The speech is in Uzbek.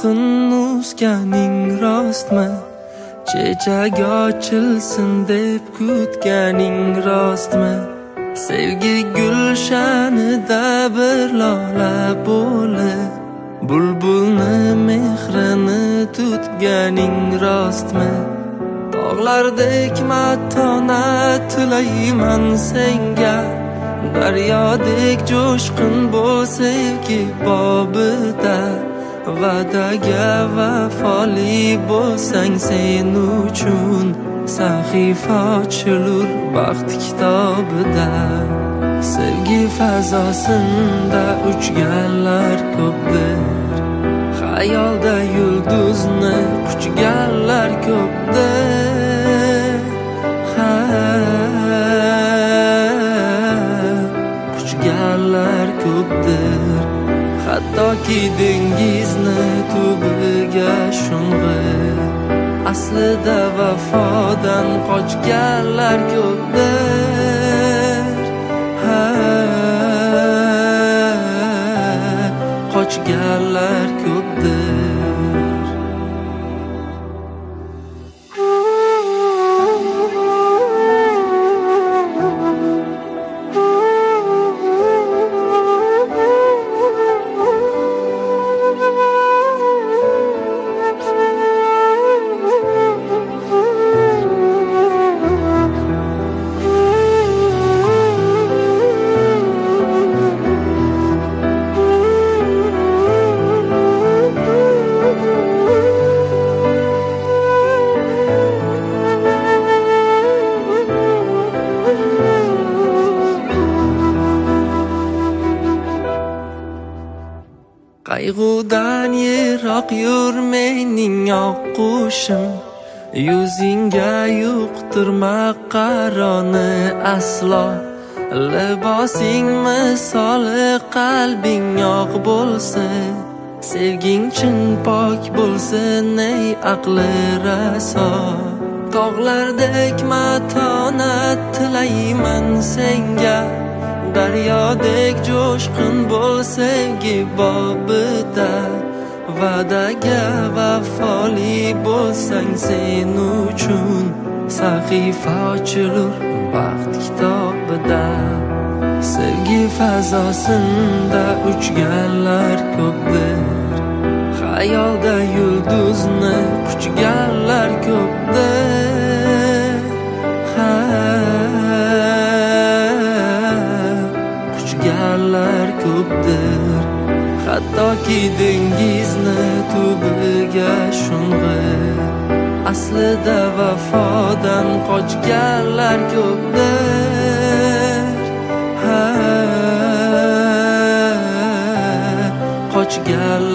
yolg'in uzganing rostmi? Chechak ochilsin deb kutganing rostmi? Sevgi gulshanida bir lola bo'lib bulbulni mehrini tutganing rostmi? Tog'lardek matonat tilayman senga, daryodek jo'shqin bo'l sevgi bobida. Va'daga vafoli bo'lsang sen uchun sahifa ochilur baxt kitobida. Sevgi fazosinda uchganlar ko'pdir, xayolda yulduzni quchganlar ko'pdir. Quchganlar ko'pdir, hattoki dengizni tubiga sho'ng'ib. Aslida vafodan qochganlar ko'pdir, qochganlar ko'pdir. Qayg'udan yiroq yur mening oqqushim, yuzingga yuqtirma qaroni aslo. Libosing misoli qalbing oq bo'lsin, sevging chin pok bo'lsin ey aqli raso. Tog'lardek matonat tilayman senga, daryodek jo'shqin bo'l sevgi bobida. Va'daga vafoli bo'lsang sen uchun sahifa ochilur baxt kitobida. Sevgi fazosinda uchganlar ko'pdir, xayolda yulduzni quchganlar ko'pdir. Quchganlar ko'pdir, hattoki dengizni tubiga sho'ng'ib. Aslida vafodan qochganlar ko'pdir, qochganlar